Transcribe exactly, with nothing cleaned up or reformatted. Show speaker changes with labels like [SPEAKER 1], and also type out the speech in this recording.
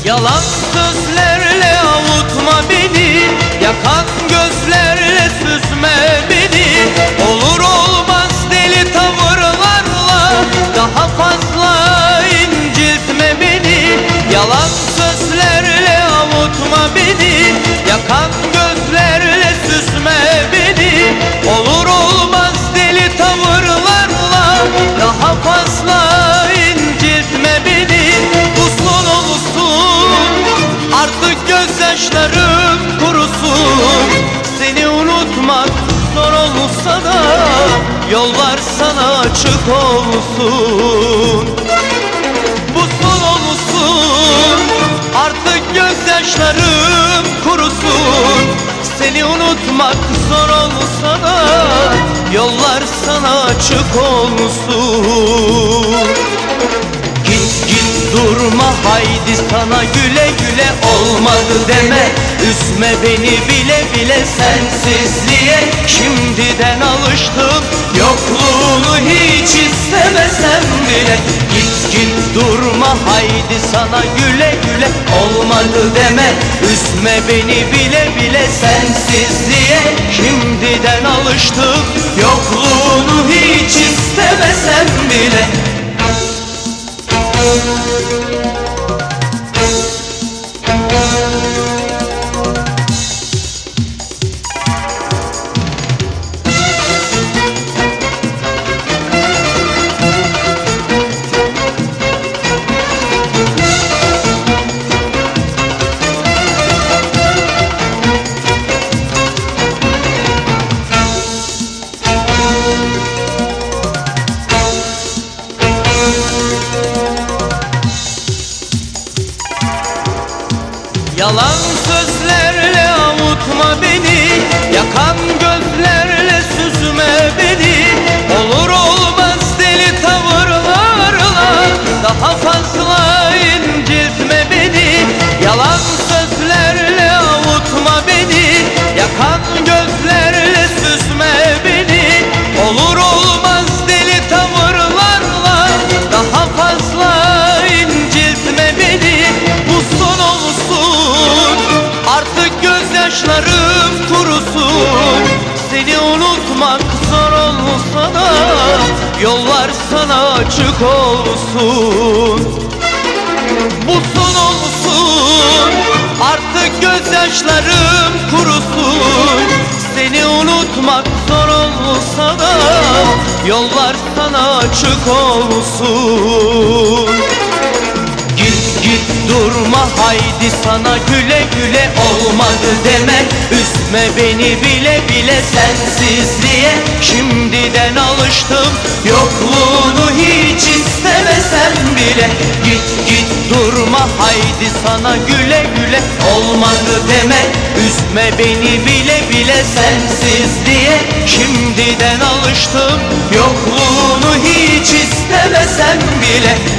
[SPEAKER 1] Yalan sözlerle avutma beni, yakan gözlerle süzme beni. Olur olmaz deli tavırlarla daha fazla incitme beni. Yalan sözlerle avutma beni, yakan gözlerle süzme beni. Olur olmaz deli tavırlarla daha fazla incitme beni. Uslu olsun, artık gözyaşlarım kurusun. Seni unutmak zor olsa da yollar sana açık olsun. Uslu olsun, artık gözyaşlarım kurusun. Seni unutmak zor olsa da yollar sana açık olsun. Git git durma haydi sana güle güle, olmadı deme üzme beni bile bile. Sensizliğe şimdiden alıştım, yokluğunu hiç istemesem bile. Git git durma haydi sana güle güle, olmadı deme üzme beni bile bile. Sensizliğe şimdiden alıştım, yokluğunu hiç istemesem bile. Yalan sözlerle avutma beni, yakan gözlerle süzme beni. Olur olmaz deli tavırlarla daha fazla incitme beni. Yalan sözlerle avutma beni, yakan gözlerle süzme beni. Olur olmaz deli tavırlarla daha fazla incitme beni. Bu son olsun, artık gözyaşlarım kurusun. Seni unutmak zor olsa da yollar sana açık olsun. Bu son olsun, artık gözyaşlarım kurusun. Seni unutmak zor olsa da yollar sana açık olsun. Git git durma haydi sana güle güle, olmadı deme üzme beni bile bile. Sensizliğe şimdiden alıştım, yokluğunu hiç istemesem bile. Git git durma haydi sana güle güle, olmadı deme üzme beni bile bile. Sensizliğe şimdiden alıştım, yokluğunu hiç istemesem bile.